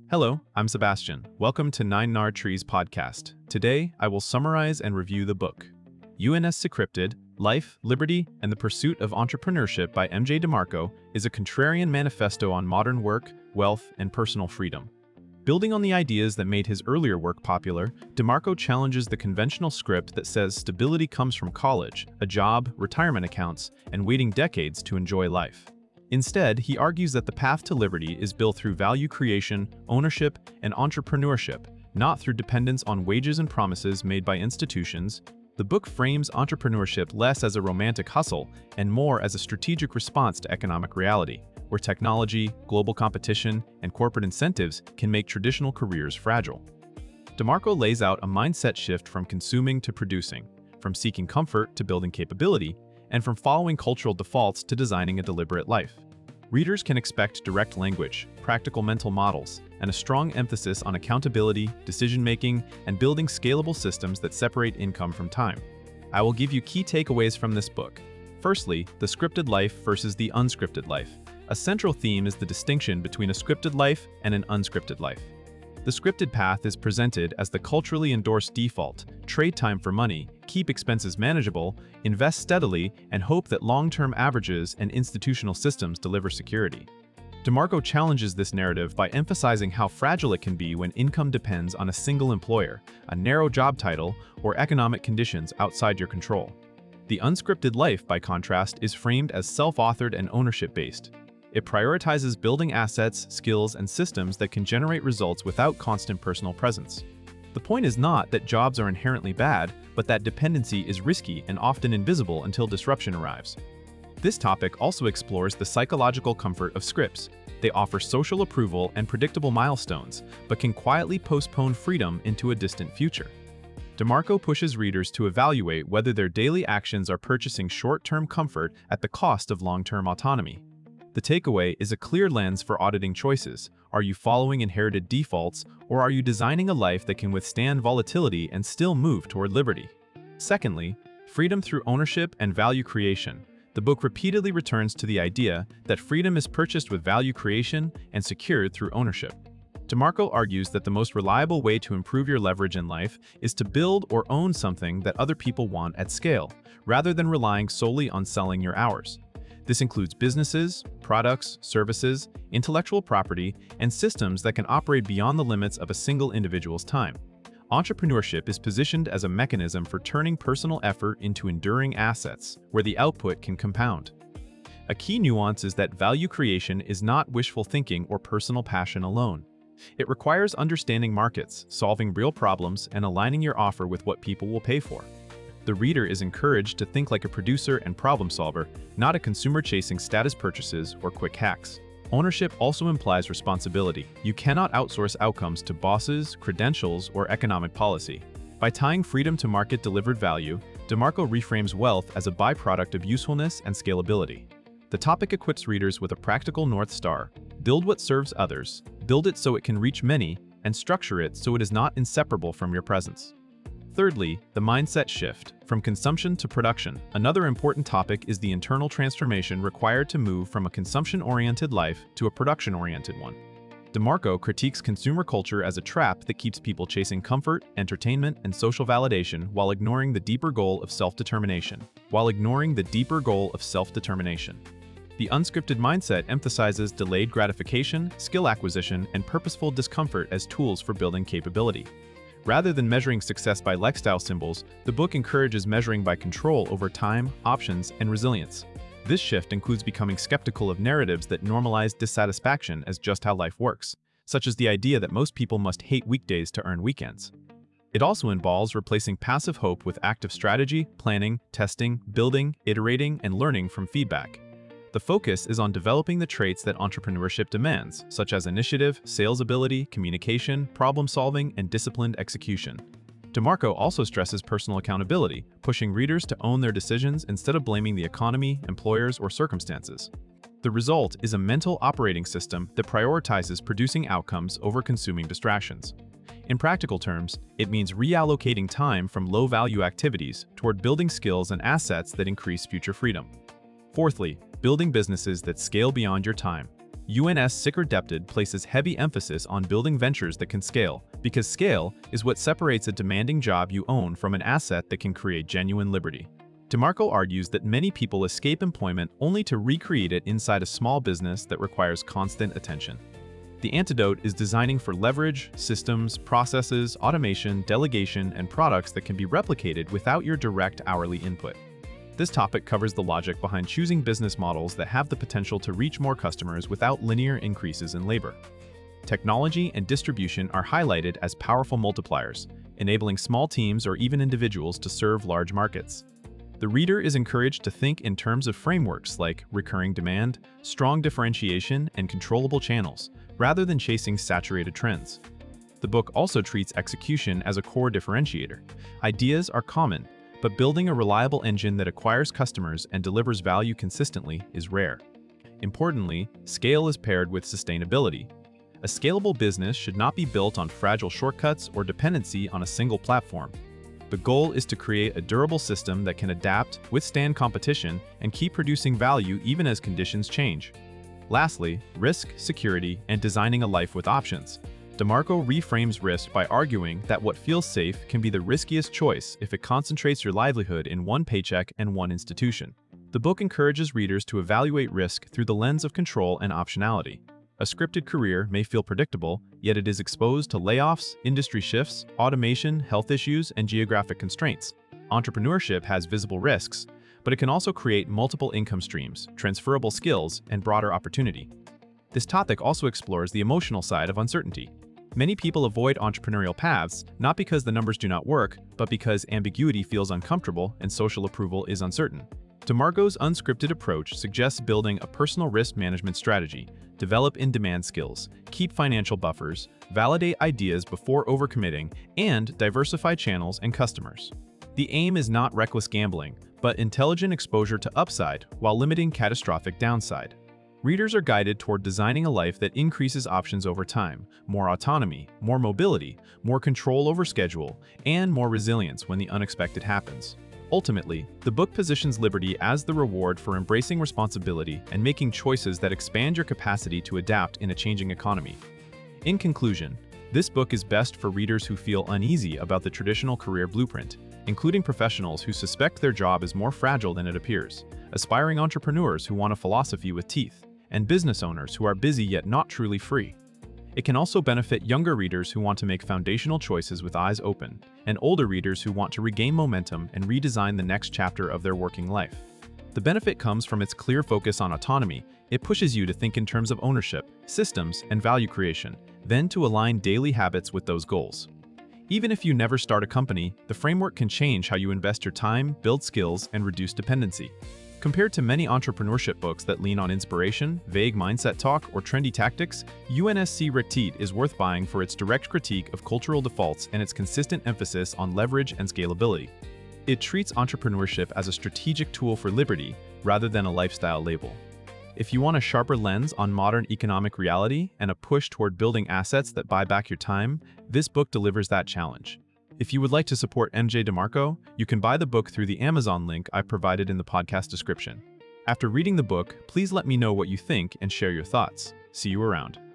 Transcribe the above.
Hello, I'm Sebastian. Welcome to Nine Nar Trees podcast. Today, I will summarize and review the book, UNS Decrypted: Life, Liberty, and the Pursuit of Entrepreneurship by M.J. DeMarco is a contrarian manifesto on modern work, wealth, and personal freedom. Building on the ideas that made his earlier work popular, DeMarco challenges the conventional script that says stability comes from college, a job, retirement accounts, and waiting decades to enjoy life. Instead, he argues that the path to liberty is built through value creation, ownership, and entrepreneurship, not through dependence on wages and promises made by institutions. The book frames entrepreneurship less as a romantic hustle and more as a strategic response to economic reality, where technology, global competition, and corporate incentives can make traditional careers fragile. DeMarco lays out a mindset shift from consuming to producing, from seeking comfort to building capability, and from following cultural defaults to designing a deliberate life. Readers can expect direct language, practical mental models, and a strong emphasis on accountability, decision-making, and building scalable systems that separate income from time. I will give you key takeaways from this book. Firstly, the scripted life versus the unscripted life. A central theme is the distinction between a scripted life and an unscripted life. The scripted path is presented as the culturally endorsed default: trade time for money, keep expenses manageable, invest steadily, and hope that long-term averages and institutional systems deliver security. DeMarco challenges this narrative by emphasizing how fragile it can be when income depends on a single employer, a narrow job title, or economic conditions outside your control. The unscripted life, by contrast, is framed as self-authored and ownership-based. It prioritizes building assets, skills, and systems that can generate results without constant personal presence. The point is not that jobs are inherently bad, but that dependency is risky and often invisible until disruption arrives. This topic also explores the psychological comfort of scripts. They offer social approval and predictable milestones, but can quietly postpone freedom into a distant future. DeMarco pushes readers to evaluate whether their daily actions are purchasing short-term comfort at the cost of long-term autonomy. The takeaway is a clear lens for auditing choices. Are you following inherited defaults, or are you designing a life that can withstand volatility and still move toward liberty? Secondly, freedom through ownership and value creation. The book repeatedly returns to the idea that freedom is purchased with value creation and secured through ownership. DeMarco argues that the most reliable way to improve your leverage in life is to build or own something that other people want at scale, rather than relying solely on selling your hours. This includes businesses, products, services, intellectual property, and systems that can operate beyond the limits of a single individual's time. Entrepreneurship is positioned as a mechanism for turning personal effort into enduring assets, where the output can compound. A key nuance is that value creation is not wishful thinking or personal passion alone. It requires understanding markets, solving real problems, and aligning your offer with what people will pay for. The reader is encouraged to think like a producer and problem solver, not a consumer chasing status purchases or quick hacks. Ownership also implies responsibility. You cannot outsource outcomes to bosses, credentials, or economic policy. By tying freedom to market-delivered value, DeMarco reframes wealth as a byproduct of usefulness and scalability. The topic equips readers with a practical North Star: build what serves others, build it so it can reach many, and structure it so it is not inseparable from your presence. Thirdly, the mindset shift, from consumption to production. Another important topic is the internal transformation required to move from a consumption-oriented life to a production-oriented one. DeMarco critiques consumer culture as a trap that keeps people chasing comfort, entertainment, and social validation while ignoring the deeper goal of self-determination. The unscripted mindset emphasizes delayed gratification, skill acquisition, and purposeful discomfort as tools for building capability. Rather than measuring success by lifestyle symbols, the book encourages measuring by control over time, options, and resilience. This shift includes becoming skeptical of narratives that normalize dissatisfaction as just how life works, such as the idea that most people must hate weekdays to earn weekends. It also involves replacing passive hope with active strategy, planning, testing, building, iterating, and learning from feedback. The focus is on developing the traits that entrepreneurship demands, such as initiative, sales ability, communication, problem-solving, and disciplined execution. DeMarco also stresses personal accountability, pushing readers to own their decisions instead of blaming the economy, employers, or circumstances. The result is a mental operating system that prioritizes producing outcomes over consuming distractions. In practical terms, it means reallocating time from low-value activities toward building skills and assets that increase future freedom. Fourthly, building businesses that scale beyond your time. UNS Sicrdebted places heavy emphasis on building ventures that can scale, because scale is what separates a demanding job you own from an asset that can create genuine liberty. DeMarco argues that many people escape employment only to recreate it inside a small business that requires constant attention. The antidote is designing for leverage, systems, processes, automation, delegation, and products that can be replicated without your direct hourly input. This topic covers the logic behind choosing business models that have the potential to reach more customers without linear increases in labor. Technology and distribution are highlighted as powerful multipliers, enabling small teams or even individuals to serve large markets. The reader is encouraged to think in terms of frameworks like recurring demand, strong differentiation, and controllable channels, rather than chasing saturated trends. The book also treats execution as a core differentiator. Ideas are common, but building a reliable engine that acquires customers and delivers value consistently is rare. Importantly, scale is paired with sustainability. A scalable business should not be built on fragile shortcuts or dependency on a single platform. The goal is to create a durable system that can adapt, withstand competition, and keep producing value even as conditions change. Lastly, risk, security, and designing a life with options. DeMarco reframes risk by arguing that what feels safe can be the riskiest choice if it concentrates your livelihood in one paycheck and one institution. The book encourages readers to evaluate risk through the lens of control and optionality. A scripted career may feel predictable, yet it is exposed to layoffs, industry shifts, automation, health issues, and geographic constraints. Entrepreneurship has visible risks, but it can also create multiple income streams, transferable skills, and broader opportunity. This topic also explores the emotional side of uncertainty. Many people avoid entrepreneurial paths not because the numbers do not work, but because ambiguity feels uncomfortable and social approval is uncertain. DeMarco's unscripted approach suggests building a personal risk management strategy, develop in-demand skills, keep financial buffers, validate ideas before overcommitting, and diversify channels and customers. The aim is not reckless gambling, but intelligent exposure to upside while limiting catastrophic downside. Readers are guided toward designing a life that increases options over time, more autonomy, more mobility, more control over schedule, and more resilience when the unexpected happens. Ultimately, the book positions liberty as the reward for embracing responsibility and making choices that expand your capacity to adapt in a changing economy. In conclusion, this book is best for readers who feel uneasy about the traditional career blueprint, including professionals who suspect their job is more fragile than it appears, aspiring entrepreneurs who want a philosophy with teeth, and business owners who are busy yet not truly free. It can also benefit younger readers who want to make foundational choices with eyes open, and older readers who want to regain momentum and redesign the next chapter of their working life. The benefit comes from its clear focus on autonomy. It pushes you to think in terms of ownership, systems, and value creation, then to align daily habits with those goals. Even if you never start a company, the framework can change how you invest your time, build skills, and reduce dependency. Compared to many entrepreneurship books that lean on inspiration, vague mindset talk, or trendy tactics, UNS Sicrdebted is worth buying for its direct critique of cultural defaults and its consistent emphasis on leverage and scalability. It treats entrepreneurship as a strategic tool for liberty rather than a lifestyle label. If you want a sharper lens on modern economic reality and a push toward building assets that buy back your time, this book delivers that challenge. If you would like to support MJ DeMarco, you can buy the book through the Amazon link I provided in the podcast description. After reading the book, please let me know what you think and share your thoughts. See you around.